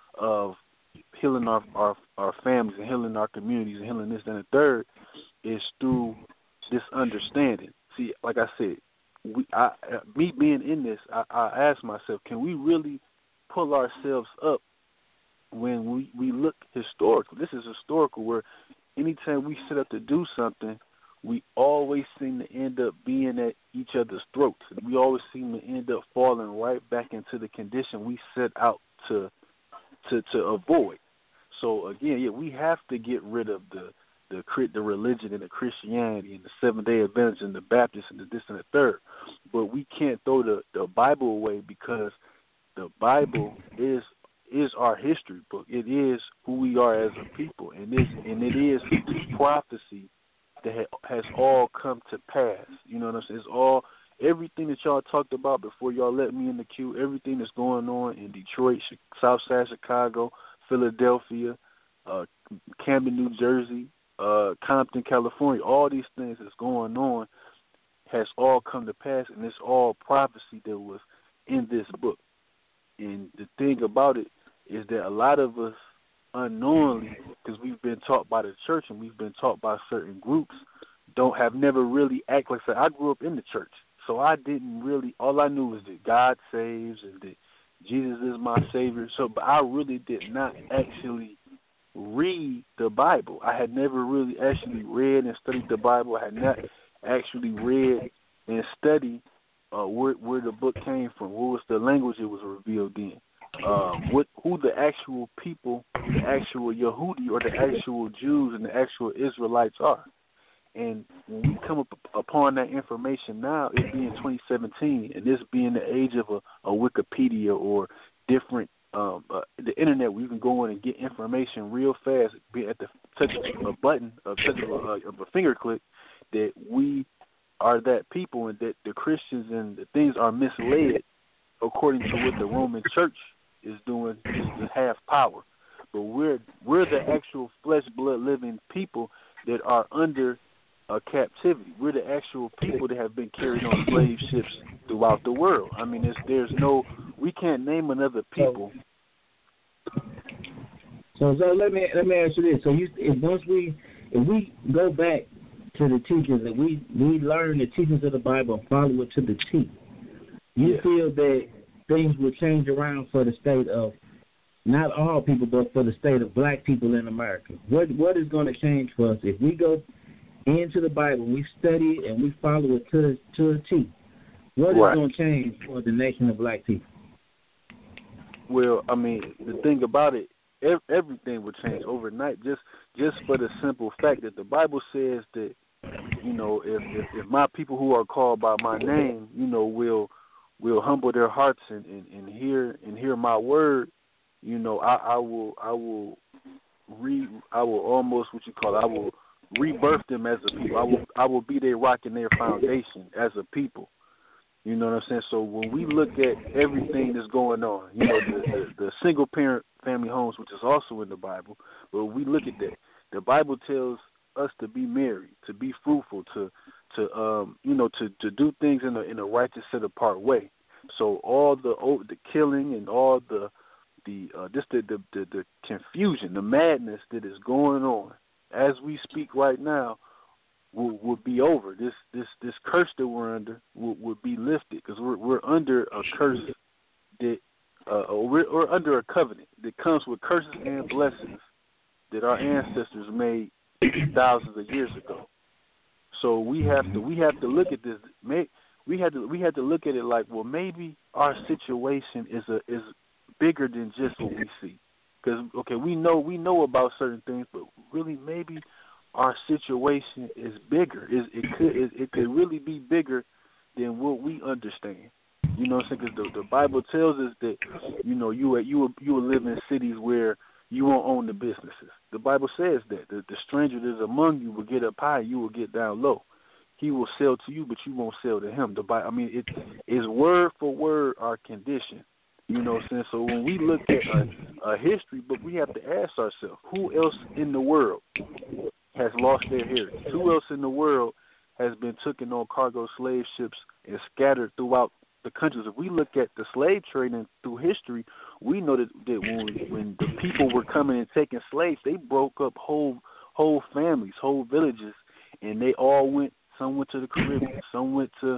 of healing our, our our families and healing our communities and healing this and the third, is through this understanding. See, like I said, we I me being in this, I, I ask myself, can we really pull ourselves up when we, we look historical? This is historical, where anytime we set up to do something, we always seem to end up being at each other's throats. We always seem to end up falling right back into the condition we set out to to to avoid. So again, yeah, we have to get rid of the the the religion and the Christianity and the Seventh Day Adventists and the Baptists and the this and the third. But we can't throw the, the Bible away, because the Bible is is our history book. It is who we are as a people, and this and it is prophecy that has all come to pass. You know what I'm saying? It's all, everything that y'all talked about before y'all let me in the queue, everything that's going on in Detroit, Southside Chicago, Philadelphia, uh, Camden, New Jersey, uh, Compton, California, all these things that's going on has all come to pass, and it's all prophecy that was in this book. And the thing about it is that a lot of us, unknowingly, because we've been taught by the church and we've been taught by certain groups, don't have never really act like I said. I grew up in the church, so I didn't really. All I knew was that God saves and that Jesus is my Savior. So, but I really did not actually read the Bible. I had never really actually read and studied the Bible. I had not actually read and studied uh, where where the book came from. What was the language it was revealed in? um, what who the actual people, the actual Yehudi or the actual Jews and the actual Israelites are. And when we come up upon that information now, it being twenty seventeen, and this being the age of a, a Wikipedia or different um, uh, the internet, where you can go in and get information real fast, be at the touch of a button, a touch of a, of a finger click, that we are that people, and that the Christians and the things are misled according to what the Roman Church is doing, is to have power. But we're we're the actual flesh, blood, living people that are under a captivity. We're the actual people that have been carried on slave ships throughout the world. I mean, it's, there's no, we can't name another people. So, so let me let me ask you this: so, you, if once we if we go back to the teachings and we we learn the teachings of the Bible and follow it to the T, you yes. feel that things will change around for the state of not all people, but for the state of black people in America? What what is going to change for us if we go into the Bible, we study it, and we follow it to the, to a T? What right. is going to change for the nation of black people? Well, I mean, the thing about it, ev- everything will change overnight, just just for the simple fact that the Bible says that, you know, if, if, if my people who are called by my name, you know, will will humble their hearts and, and, and hear and hear my word, you know, I, I will I will re I will almost what you call it, I will rebirth them as a people. I will I will be their rock and their foundation as a people. You know what I'm saying? So when we look at everything that's going on, you know, the, the, the single parent family homes, which is also in the Bible, but when we look at that, the Bible tells us to be married, to be fruitful, to to um you know to, to do things in a in a righteous, set apart way. So all the the killing and all the the uh, just the, the the the confusion, the madness that is going on as we speak right now, will will be over. This this this curse that we're under will, will be lifted, because we're we're under a curse that uh, or we're, we're under a covenant that comes with curses and blessings that our ancestors made thousands of years ago. So we have to we have to look at this. May, we had to we had to look at it like, well, maybe our situation is a is bigger than just what we see. Because okay, we know we know about certain things, but really maybe our situation is bigger. It, it could it, it could really be bigger than what we understand. You know what I'm saying? Because the, the Bible tells us that, you know, you you will, you will live in cities where you won't own the businesses. The Bible says that the, the stranger that is among you will get up high, you will get down low. He will sell to you, but you won't sell to him. The Bible, I mean, it is word for word our condition. You know what I'm saying? So when we look at a, a history book, we have to ask ourselves, who else in the world has lost their heritage? Who else in the world has been taken on cargo slave ships and scattered throughout the countries? If we look at the slave trading through history, we know that, that when, when the people were coming and taking slaves, they broke up whole whole families, whole villages, and they all went. Some went to the Caribbean, some went to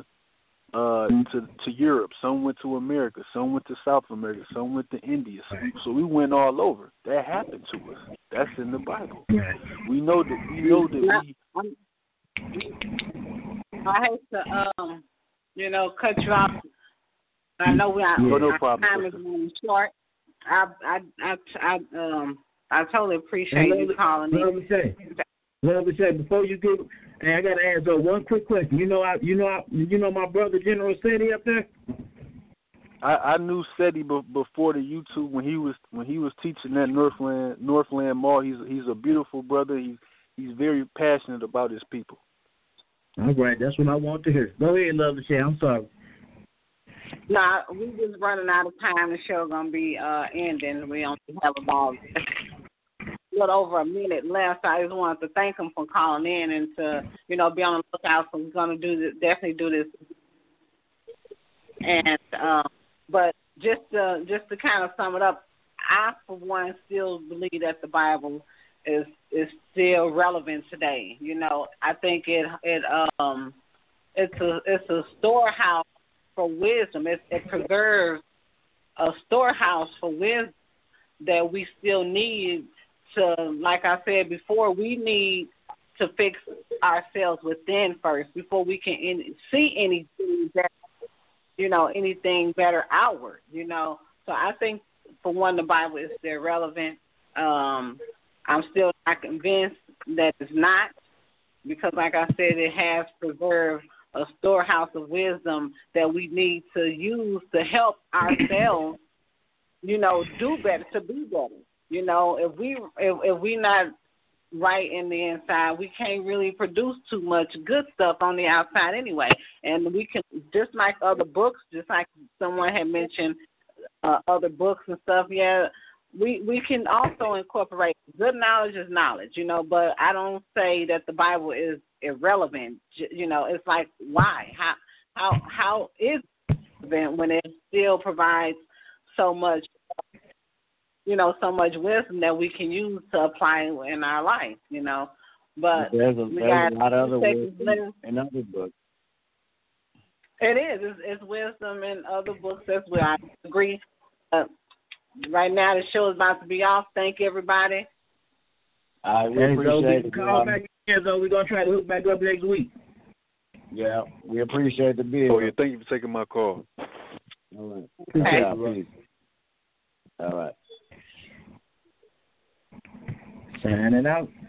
uh, to to Europe, some went to America, some went to South America, some went to India. So, so we went all over. That happened to us. That's in the Bible. We know that we know that we. I hate to um, you know, cut you off. I know we are. Oh, no our problem. Time is running short. I I I, I um I totally appreciate you calling Love in. to say, love to say before you give. Hey, I got to ask though one quick question. You know, I, you know, I, you know my brother General Seti up there. I, I knew Seti be, before the YouTube when he was when he was teaching at Northland Northland Mall. He's he's a beautiful brother. He's he's very passionate about his people. All right, that's what I want to hear. Go ahead, love to say. I'm sorry. Nah, we just running out of time. The show gonna be uh, ending. We only have about a little over a minute left. I just wanted to thank him for calling in and to, you know, be on the lookout. So we're gonna do this, definitely do this. And um, but just to, just to kind of sum it up, I for one still believe that the Bible is is still relevant today. You know, I think it it um it's a it's a storehouse for wisdom. It, it preserves a storehouse for wisdom that we still need to, like I said before, we need to fix ourselves within first before we can in, see anything better, you know, anything better outward, you know. So I think for one, the Bible is still relevant. Um, I'm still not convinced that it's not, because, like I said, it has preserved a storehouse of wisdom that we need to use to help ourselves, you know, do better, to be better. You know, if we if, if we not right in the inside, we can't really produce too much good stuff on the outside anyway. And we can, just like other books, just like someone had mentioned, uh, other books and stuff, yeah, we, we can also incorporate good knowledge is knowledge, you know, but I don't say that the Bible is irrelevant. You know, it's like, why? How how how is it relevant when it still provides so much, you know, so much wisdom that we can use to apply in our life, you know? But there's a, we there's got a lot of other wisdom wisdom in other books. It is. It's, it's wisdom in other books as well. I agree. Uh, right now, the show is about to be off. Thank you, everybody. I we and appreciate so it. call back again, so we're gonna try to hook back up next week. Yeah, we appreciate the bill. Oh yeah, thank you for taking my call. All right. Okay. Yeah, peace. All right. Signing out.